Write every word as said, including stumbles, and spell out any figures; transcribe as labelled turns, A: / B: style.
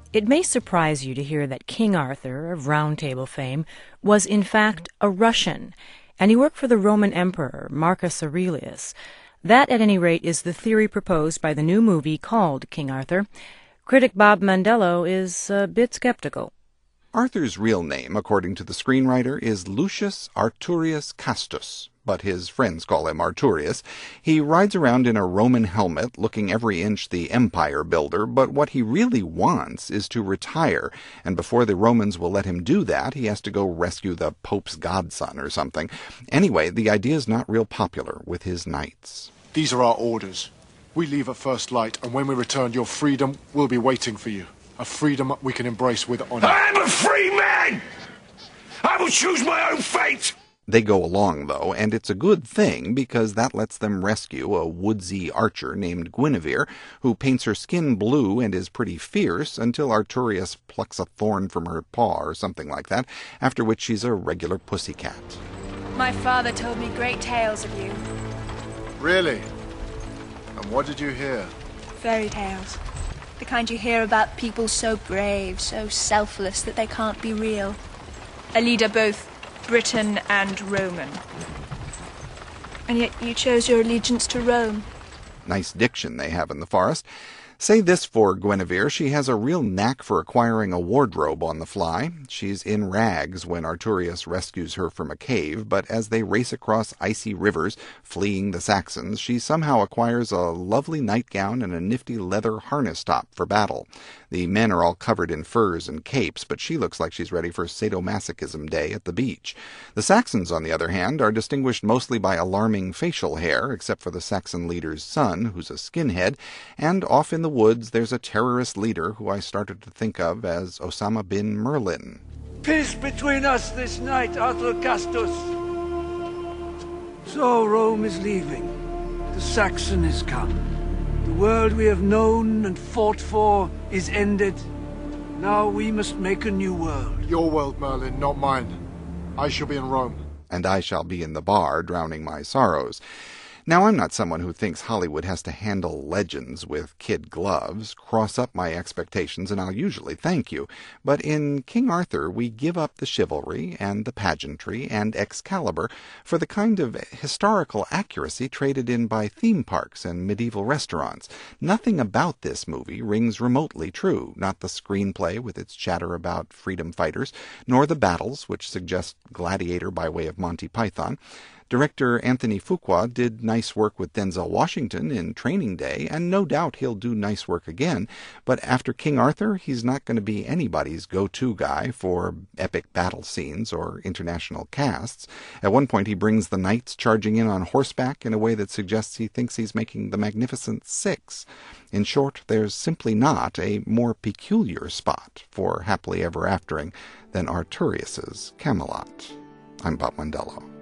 A: It may surprise you to hear that King Arthur, of Round Table fame, was in fact a Russian, and he worked for the Roman Emperor, Marcus Aurelius. That, at any rate, is the theory proposed by the new movie called King Arthur. Critic Bob Mondello is a bit skeptical.
B: Arthur's real name, according to the screenwriter, is Lucius Arturius Castus, but his friends call him Arturius. He rides around in a Roman helmet, looking every inch the empire builder, but what he really wants is to retire, and before the Romans will let him do that, he has to go rescue the Pope's godson or something. Anyway, the idea is not real popular with his knights.
C: These are our orders. We leave at first light, and when we return, your freedom will be waiting for you. A freedom we can embrace with honor.
D: I am a free man! I will choose my own fate!
B: They go along, though, and it's a good thing because that lets them rescue a woodsy archer named Guinevere, who paints her skin blue and is pretty fierce until Arturius plucks a thorn from her paw or something like that, after which she's a regular pussycat.
E: My father told me great tales of you.
C: Really? And what did you hear?
E: Fairy tales. The kind you hear about people so brave, so selfless that they can't be real. A leader both Briton and Roman. And yet you chose your allegiance to Rome.
B: Nice diction they have in the forest. Say this for Guinevere, she has a real knack for acquiring a wardrobe on the fly. She's in rags when Arturius rescues her from a cave, but as they race across icy rivers, fleeing the Saxons, she somehow acquires a lovely nightgown and a nifty leather harness top for battle. The men are all covered in furs and capes, but she looks like she's ready for sadomasochism day at the beach. The Saxons, on the other hand, are distinguished mostly by alarming facial hair, except for the Saxon leader's son, who's a skinhead, and off in the woods there's a terrorist leader who I started to think of as Osama bin Merlin.
F: Peace between us this night, Arthur Castus. So Rome is leaving. The Saxon is come. The world we have known and fought for is ended. Now we must make a new world.
C: Your world, Merlin, not mine. I shall be in Rome.
B: And I shall be in the bar, drowning my sorrows. Now, I'm not someone who thinks Hollywood has to handle legends with kid gloves. Cross up my expectations and I'll usually thank you. But in King Arthur, we give up the chivalry and the pageantry and Excalibur for the kind of historical accuracy traded in by theme parks and medieval restaurants. Nothing about this movie rings remotely true, not the screenplay with its chatter about freedom fighters, nor the battles, which suggest Gladiator by way of Monty Python. Director Anthony Fuqua did nice work with Denzel Washington in Training Day, and no doubt he'll do nice work again, but after King Arthur, he's not going to be anybody's go-to guy for epic battle scenes or international casts. At one point, he brings the knights charging in on horseback in a way that suggests he thinks he's making the Magnificent Six. In short, there's simply not a more peculiar spot for happily ever aftering than Arturius's Camelot. I'm Bob Mondello.